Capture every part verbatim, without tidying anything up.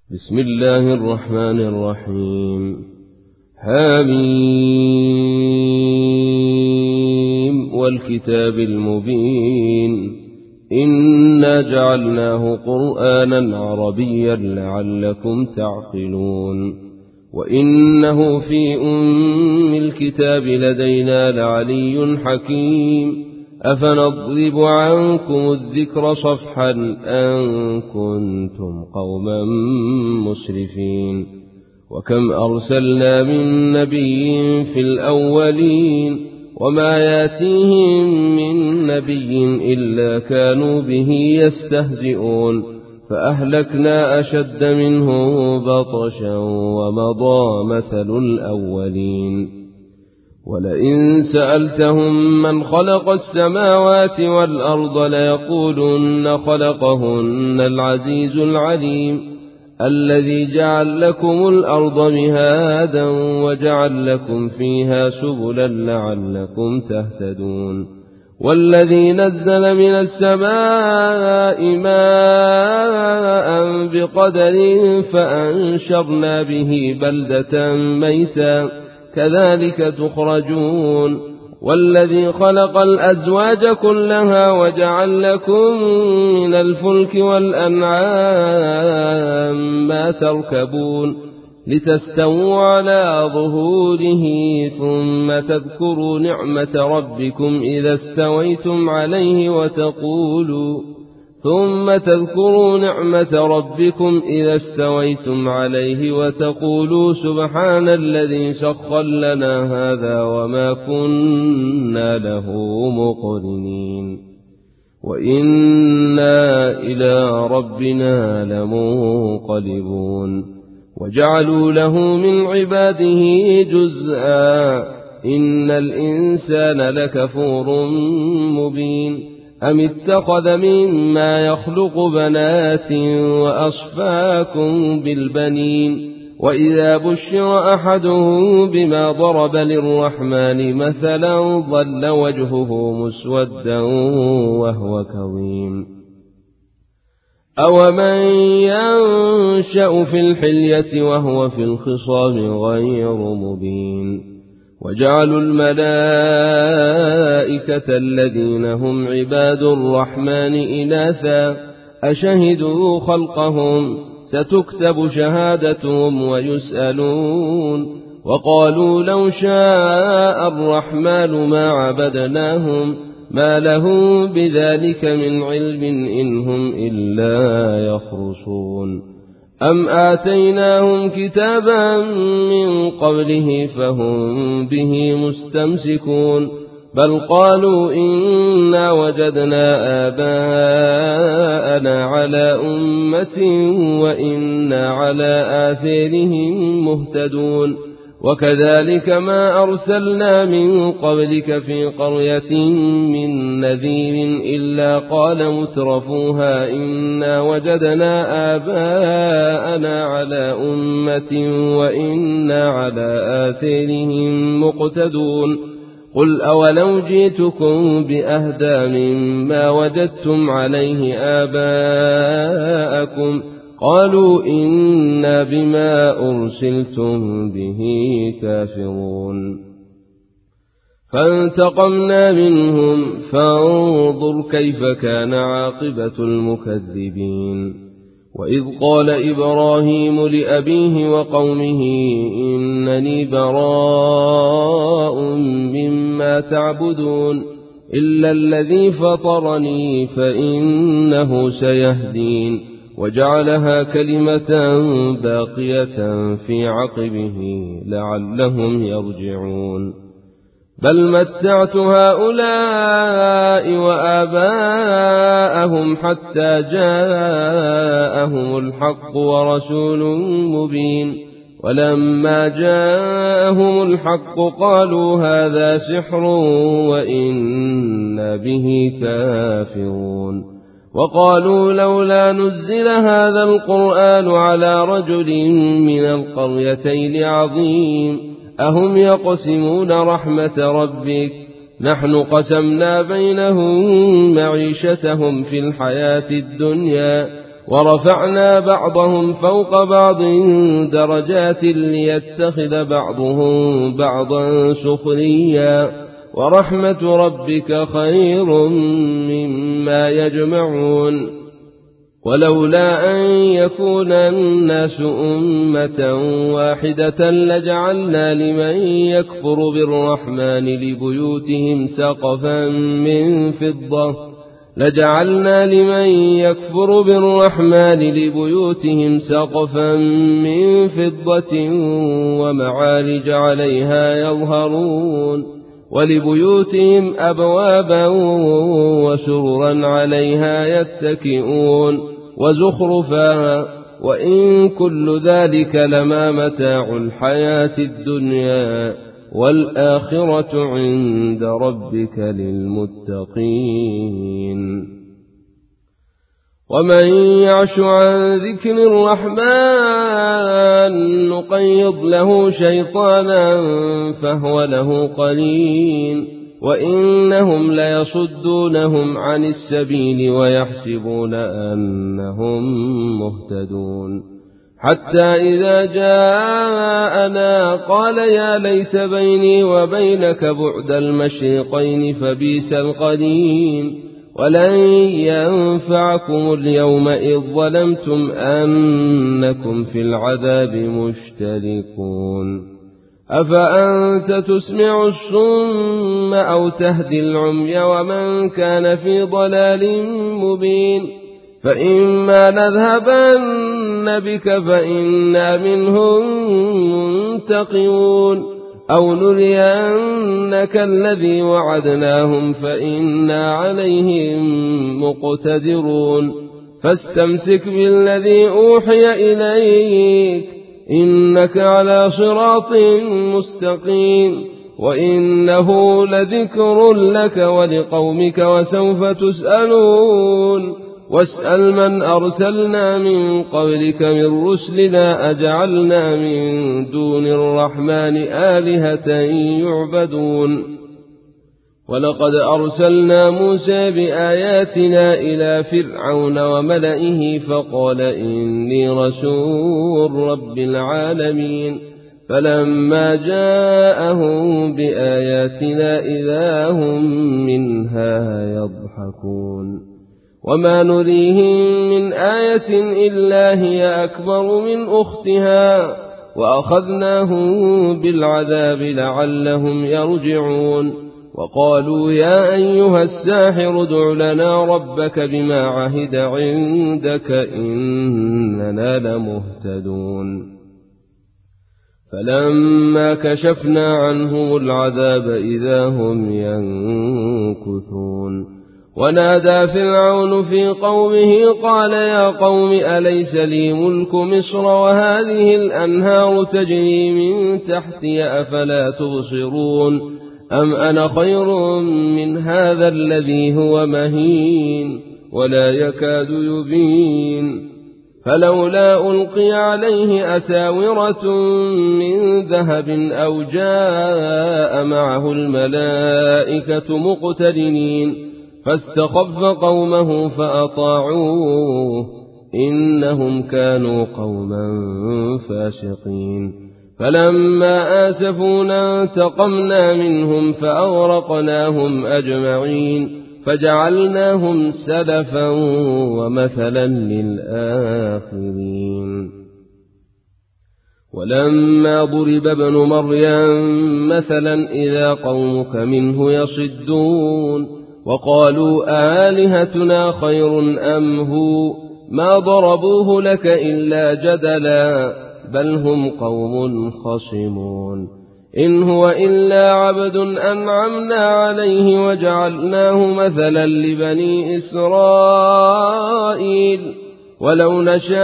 بسم الله الرحمن الرحيم. حميم والكتاب المبين إنا جعلناه قرآنا عربيا لعلكم تعقلون وإنه في أم الكتاب لدينا لعلي حكيم أفنضرب عنكم الذكر صفحا أن كنتم قوما مسرفين وكم أرسلنا من نبي في الأولين وما ياتيهم من نبي إلا كانوا به يستهزئون فأهلكنا أشد منهم بطشا ومضى مثل الأولين ولئن سألتهم من خلق السماوات والأرض ليقولن خلقهن العزيز العليم الذي جعل لكم الأرض مهادا وجعل لكم فيها سبلا لعلكم تهتدون والذي نزل من السماء ماء بقدر فأنشرنا به بلدة ميتا كذلك تخرجون والذي خلق الأزواج كلها وجعل لكم من الفلك والأنعام ما تركبون لتستووا على ظهوره ثم تذكروا نعمة ربكم إذا استويتم عليه وتقولوا ثم تذكروا نعمة ربكم إذا استويتم عليه وتقولوا سبحان الذي سخر لنا هذا وما كنا له مقرنين وإنا إلى ربنا لمنقلبون وجعلوا له من عباده جزءا إن الإنسان لكفور مبين أم اتخذ مما يخلق بنات وأصفاكم بالبنين وإذا بشر أحدهم بما ضرب للرحمن مثلا ظل وجهه مسودا وهو كظيم أومن ينشأ في الحلية وهو في الخصام غير مبين وجعلوا الملائكة الذين هم عباد الرحمن إناثا أشهدوا خلقهم ستكتب شهادتهم ويسألون وقالوا لو شاء الرحمن ما عبدناهم ما لهم بذلك من علم إنهم إلا يخرصون أم آتيناهم كتابا من قبله فهم به مستمسكون بل قالوا إنا وجدنا آباءنا على أمة وإنا على آثارهم مهتدون وكذلك ما أرسلنا من قبلك في قرية من نذير إلا قال مترفوها إنا وجدنا آباءنا على أمة وإنا على آثارهم مقتدون قل أولو جئتكم بأهدى مما وجدتم عليه آباءكم قالوا إنا بما أرسلتم به كافرون فانتقمنا منهم فانظر كيف كان عاقبة المكذبين وإذ قال إبراهيم لأبيه وقومه إنني براء مما تعبدون إلا الذي فطرني فإنه سيهدين وجعلها كلمة باقية في عقبه لعلهم يرجعون بل متعت هؤلاء وآباءهم حتى جاءهم الحق ورسول مبين ولما جاءهم الحق قالوا هذا سحر وإنا به كافرون وقالوا لولا نزل هذا القرآن على رجل من القريتين عظيم أهم يقسمون رحمة ربك نحن قسمنا بينهم معيشتهم في الحياة الدنيا ورفعنا بعضهم فوق بعض درجات ليتخذ بعضهم بعضا سخريا ورحمة ربك خير مما يجمعون ولولا أن يكون الناس أمة واحدة لجعلنا لمن يكفر بالرحمن لبيوتهم سقفا من فضة لجعلنا لمن يكفر بالرحمن لبيوتهم سقفا من فضة ومعارج عليها يظهرون ولبيوتهم أبوابا وسررا عليها يتكئون وزخرفا وإن كل ذلك لما متاع الحياة الدنيا والآخرة عند ربك للمتقين ومن يعش عن ذكر الرحمن نقيض له شيطانا فهو له قرين وإنهم ليصدونهم عن السبيل ويحسبون أنهم مهتدون حتى إذا جاءنا قال يا ليت بيني وبينك بعد المشرقين فبئس القرين ولن ينفعكم اليوم إذ ظلمتم أنكم في العذاب مشتركون أفأنت تسمع الصم أو تهدي العمي ومن كان في ضلال مبين فإما نذهبن بك فإنا منهم منتقمون أو نرينك الذي وعدناهم فإنا عليهم مقتدرون فاستمسك بالذي أوحي إليك إنك على صراط مستقيم وإنه لذكر لك ولقومك وسوف تسألون واسأل من أرسلنا من قبلك من رسلنا أجعلنا من دون الرحمن آلهة يعبدون ولقد أرسلنا موسى بآياتنا إلى فرعون وملئه فقال إني رسول رب العالمين فلما جاءهم بآياتنا إذا هم منها يضحكون وما نريهم من آية إلا هي أكبر من أختها وأخذناهم بالعذاب لعلهم يرجعون وقالوا يا أيها الساحر ادع لنا ربك بما عهد عندك إننا لمهتدون فلما كشفنا عنهم العذاب إذا هم ينكثون ونادى فرعون في قومه قال يا قوم أليس لي ملك مصر وهذه الأنهار تجري من تحتي أفلا تبصرون أم أنا خير من هذا الذي هو مهين ولا يكاد يبين فلولا ألقي عليه أساورة من ذهب أو جاء معه الملائكة مقترنين فاستخف قومه فأطاعوه إنهم كانوا قوما فاسقين فلما آسفونا انتقمنا منهم فأغرقناهم أجمعين فجعلناهم سلفا ومثلا للآخرين ولما ضرب ابن مريم مثلا إذا قومك منه يصدون وقالوا آلهتنا خير أم هو ما ضربوه لك إلا جدلا بل هم قوم خصمون إن هو إلا عبد أنعمنا عليه وجعلناه مثلا لبني إسرائيل ولو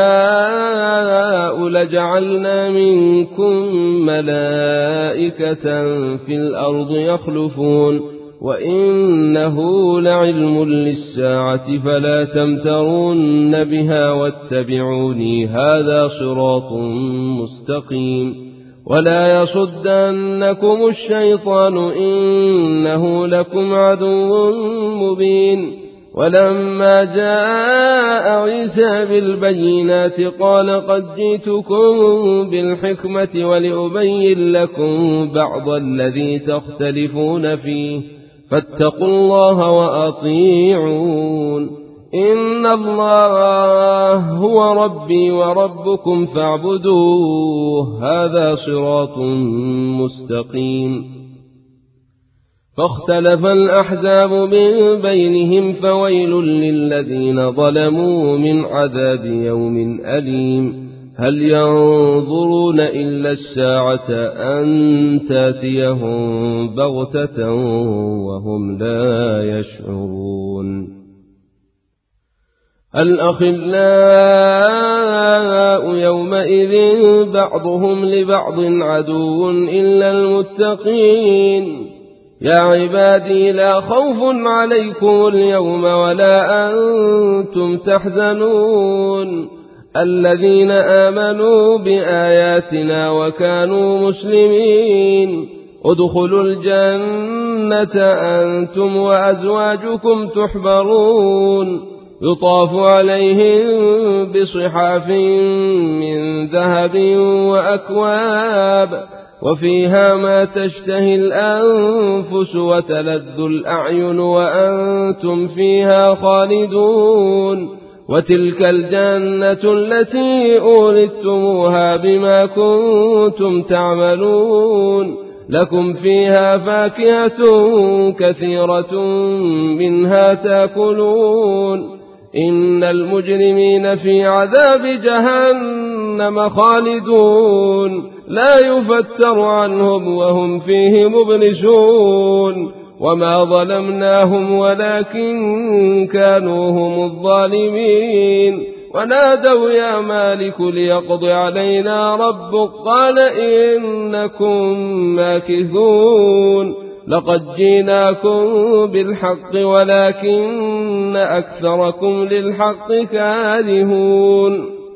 نشاء لجعلنا منكم ملائكة في الأرض يخلفون وإنه لعلم للساعة فلا تمترون بها واتبعوني هذا صراط مستقيم ولا يصدنكم الشيطان إنه لكم عدو مبين ولما جاء عيسى بالبينات قال قد جئتكم بالحكمة ولأبين لكم بعض الذي تختلفون فيه فاتقوا الله وأطيعون إن الله هو ربي وربكم فاعبدوه هذا صراط مستقيم. فاختلف الأحزاب من بينهم فويل للذين ظلموا من عذاب يوم أليم. هل ينظرون إلا الساعة أن تأتيهم بغتة وهم لا يشعرون. الأخلاء يومئذ بعضهم لبعض عدو إلا المتقين. يا عبادي لا خوف عليكم اليوم ولا أنتم تحزنون الذين آمنوا بآياتنا وكانوا مسلمين ادخلوا الجنة أنتم وأزواجكم تحبرون يطاف عليهم بصحاف من ذهب وأكواب وفيها ما تشتهي الأنفس وتلذ الأعين وأنتم فيها خالدون وتلك الجنة التي أورثتموها بما كنتم تعملون لكم فيها فاكهة كثيرة منها تأكلون إن المجرمين في عذاب جهنم خالدون لا يفتر عنهم وهم فيه مبلسون وما ظلمناهم ولكن كانوا هم الظالمين ونادوا يا مالك ليقض علينا ربك قال إنكم ماكثون لقد جئناكم بالحق ولكن أكثركم للحق كارهون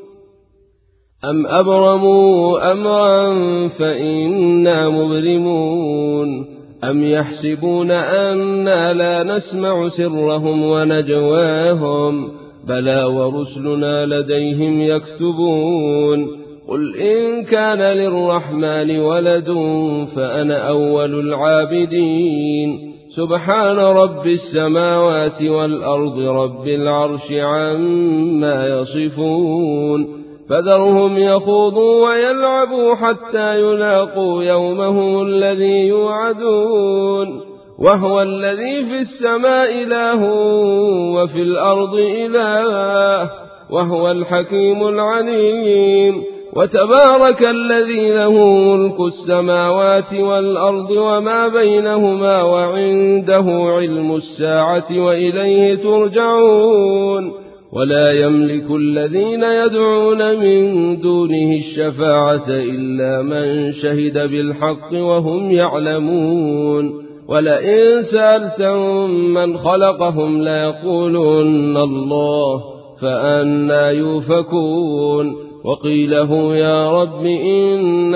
أم أبرموا أمرا فإنا مبرمون أم يحسبون أنا لا نسمع سرهم ونجواهم بلى ورسلنا لديهم يكتبون قل إن كان للرحمن ولد فأنا أول العابدين سبحان رب السماوات والأرض رب العرش عما يصفون فذرهم يخوضوا ويلعبوا حتى يلاقوا يومهم الذي يوعدون وهو الذي في السماء إله وفي الأرض إله وهو الحكيم العليم وتبارك الذي له ملك السماوات والأرض وما بينهما وعنده علم الساعة وإليه ترجعون ولا يملك الذين يدعون من دونه الشفاعة إلا من شهد بالحق وهم يعلمون ولئن سألتهم من خلقهم ليقولن الله فأنى يؤفكون وقيله يا رب إن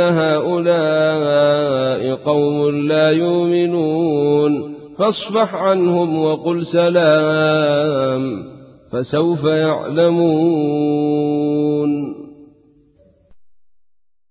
هؤلاء قوم لا يؤمنون فاصفح عنهم وقل سلام فسوف يعلمون.